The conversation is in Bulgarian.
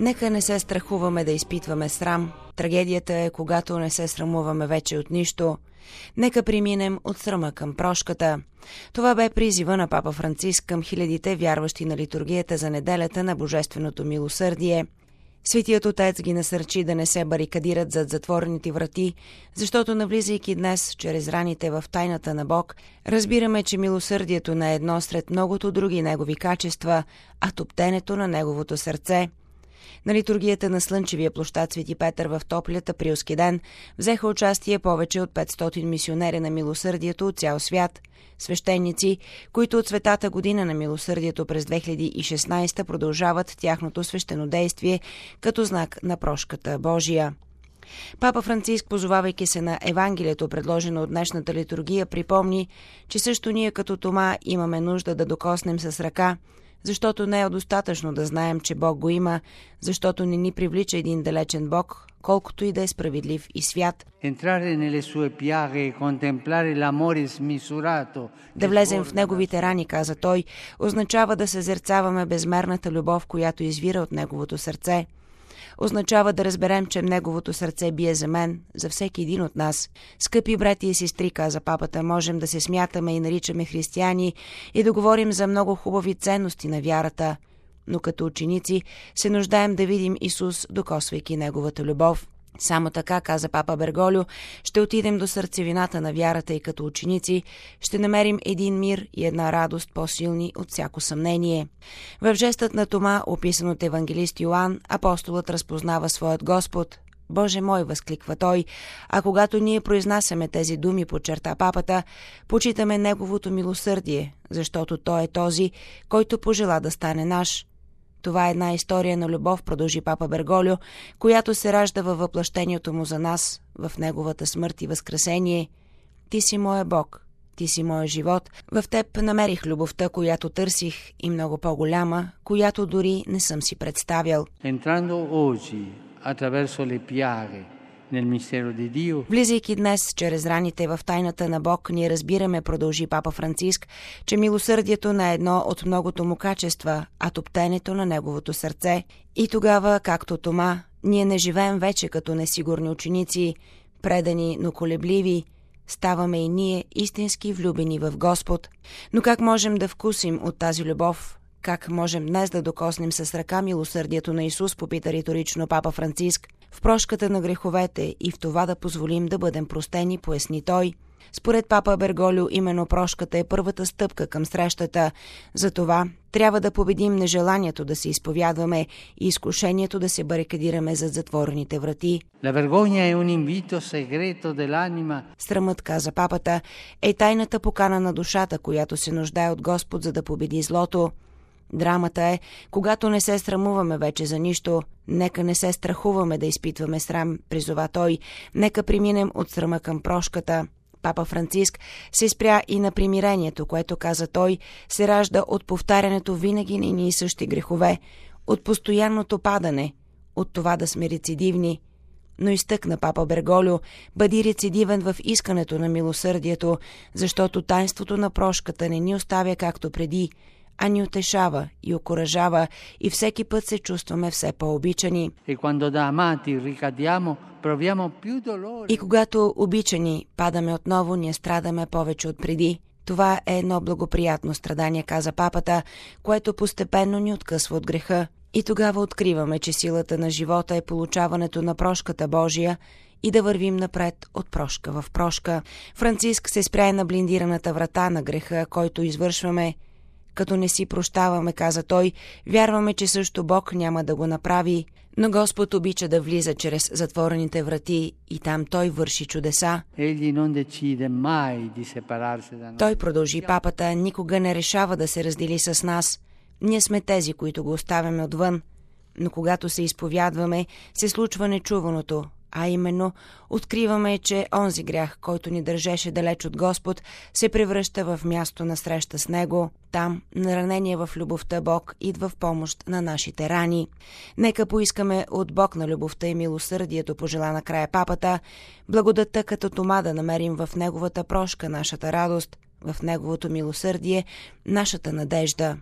Нека не се страхуваме да изпитваме срам. Трагедията е, когато не се срамуваме вече от нищо. Нека преминем от срама към прошката. Това бе призива на папа Франциск към хилядите вярващи на литургията за неделята на Божественото милосърдие. Светият Отец ги насърчи да не се барикадират зад затворените врати, защото навлизайки днес чрез раните в тайната на Бог, разбираме, че милосърдието не е едно сред многото други Негови качества, а топтенето на Неговото сърце. На литургията на Слънчевия площад Свети Петър в топлият априлски ден взеха участие повече от 500 мисионери на милосърдието от цял свят, свещеници, които от Светата година на милосърдието през 2016 продължават тяхното свещенодействие като знак на прошката Божия. Папа Франциск, позовавайки се на Евангелието, предложено от днешната литургия, припомни, че също ние като Тома имаме нужда да докоснем с ръка, защото не е достатъчно да знаем, че Бог го има, защото не ни привлича един далечен Бог, колкото и да е справедлив и свят. Да влезем в Неговите рани, каза той, означава да съзерцаваме безмерната любов, която извира от Неговото сърце. Означава да разберем, че Неговото сърце бие за мен, за всеки един от нас. Скъпи брати и сестри, каза папата, можем да се смятаме и наричаме християни и да говорим за много хубави ценности на вярата, но като ученици се нуждаем да видим Исус, докосвайки Неговата любов. Само така, каза папа Берголио, ще отидем до сърцевината на вярата и като ученици ще намерим един мир и една радост по-силни от всяко съмнение. В жестът на Тома, описан от евангелист Йоан, апостолът разпознава своят Господ. Боже мой, възкликва той, а когато ние произнасяме тези думи, подчерта папата, почитаме Неговото милосърдие, защото Той е този, който пожела да стане наш. Това е една история на любов, продължи папа Берголио, която се ражда във въплъщението му за нас, в Неговата смърт и възкресение. Ти си моя Бог, ти си моя живот. В теб намерих любовта, която търсих, и много по-голяма, която дори не съм си представял. Влизайки днес чрез раните в тайната на Бог, ние разбираме, продължи папа Франциск, че милосърдието не е едно от многото му качества, а топтенето на Неговото сърце. И тогава, както Тома, ние не живеем вече като несигурни ученици, предани, но колебливи. Ставаме и ние истински влюбени в Господ. Но как можем да вкусим от тази любов? Как можем днес да докоснем с ръка милосърдието на Исус, попита риторично папа Франциск? В прошката на греховете и в това да позволим да бъдем простени, поясни той. Според папа Берголио, именно прошката е първата стъпка към срещата. Затова трябва да победим нежеланието да се изповядваме и изкушението да се барикадираме зад затворените врати. Срамът, каза папата, е тайната покана на душата, която се нуждае от Господ, за да победи злото. Драмата е, когато не се срамуваме вече за нищо, нека не се страхуваме да изпитваме срам, призова той, нека преминем от срама към прошката. Папа Франциск се спря и на примирението, което, каза той, се ражда от повтарянето винаги на едни и същи грехове, от постоянното падане, от това да сме рецидивни. Но изтъкна папа Берголио, бъди рецидивен в искането на милосърдието, защото тайнството на прошката не ни оставя както преди, а ни утешава и окуражава и всеки път се чувстваме все по-обичани. И когато обичани падаме отново, ние страдаме повече от преди. Това е едно благоприятно страдание, каза папата, което постепенно ни откъсва от греха. И тогава откриваме, че силата на живота е получаването на прошката Божия и да вървим напред от прошка в прошка. Франциск се спря на блиндираната врата на греха, който извършваме. Като не си прощаваме, каза той, вярваме, че също Бог няма да го направи, но Господ обича да влиза чрез затворените врати и там Той върши чудеса. Той, продължи папата, никога не решава да се раздели с нас. Ние сме тези, които го оставяме отвън. Но когато се изповядваме, се случва нечуваното, а именно откриваме, че онзи грях, който ни държеше далеч от Господ, се превръща в място на среща с Него. Там, наранение в любовта, Бог идва в помощ на нашите рани. Нека поискаме от Бог на любовта и милосърдието, пожела накрая папата, благодатта като Тома да намерим в Неговата прошка нашата радост, в Неговото милосърдие нашата надежда.